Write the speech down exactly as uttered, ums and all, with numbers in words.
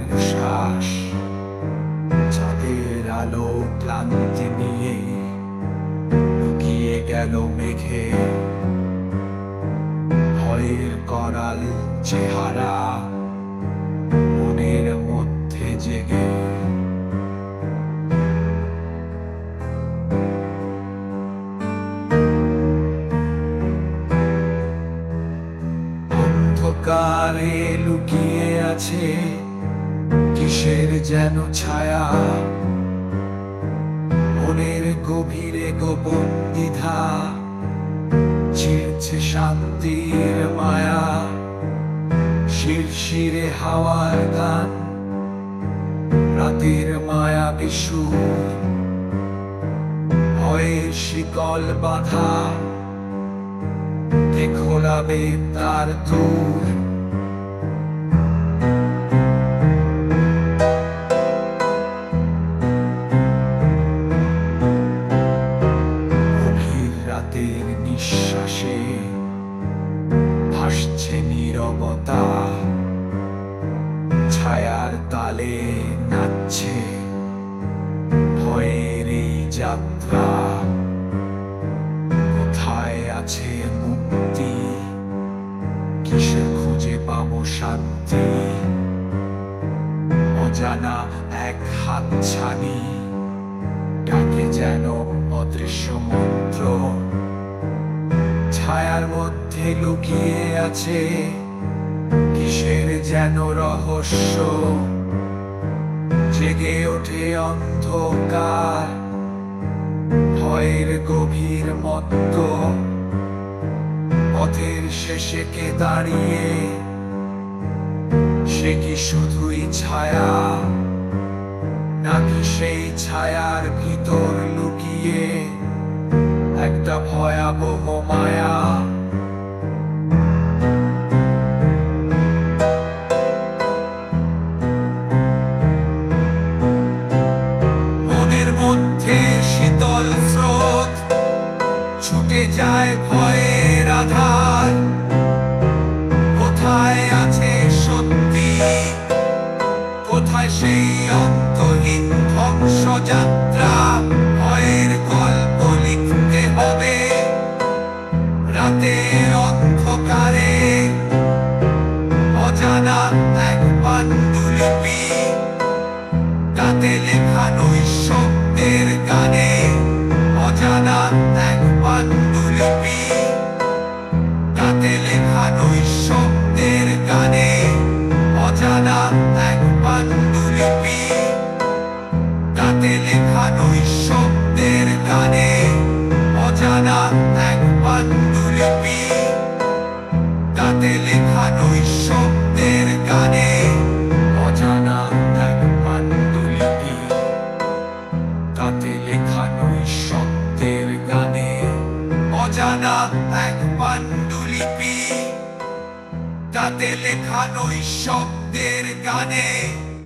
শ্বাস, চাঁদের আলো ক্লান্তি নিয়ে লুকিয়ে গেল মেঘে। ভয়ের করাল চেহারা মনের মধ্যে জেগে। অন্ধকারে লুকিয়ে আছে কিসের যেন ছায়া, মনের গভীরে গোপন দ্বিধা ছিঁড়ছে শান্তির মায়া। শিরশিরে হাওয়ার গান, রাতের মায়া বিশুর, ভয়ের শিকল বাঁধা খোলাবে তার দূর। গভীর রাতের নিঃশ্বাসে ভাসছে নীরবতা, ছায়ার তালে নাচছে ভয়ের এই যাত্রা। কোথায় আছে মুক্তি, কিসে খুঁজে পাবো শান্তি? অজানা এক হাতছানি ডাকে যেন অদৃশ্য মন্ত্র। ছায়ার মধ্যে লুকিয়ে আছে কিসের যেন রহস্য। জেগে ওঠে অন্ধকার, ভয়ের গভীর মত্ত। পথের শেষে কে দাঁড়িয়ে, সে কি শুধুই ছায়া, নাকি সেই ছায়ার ভিতর লুকিয়ে একটা ভয়াবহ মায়া? মনের মধ্যে শীতল স্রোত ছুটে যায় ভয়ের আধার। কোথায় আছে সত্যি, কোথায় সেই অন্তহীন ধ্বংসযাত্রা? ভয়ের গল্প লিখতে হবে রাতের অন্ধকারে। অজানা এক পাণ্ডুলিপি, তাতে লেখা নৈশব্দের গানে। অজানা এক পাণ্ডুলিপি, তাতে লেখা নৈশব্দের গানে। অজানা এক পাণ্ডুলিপি, তাতে লেখা নৈশব্দের গানে। অজানা এক পাণ্ডুলিপি, তাতে লেখা নৈশব্দের গানে। অজানা এক পাণ্ডুলিপি, তাতে লেখা নৈশব্দের গানে। অজানা এক পাণ্ডুলিপি, তাতে লেখা নৈশব্দের গানে।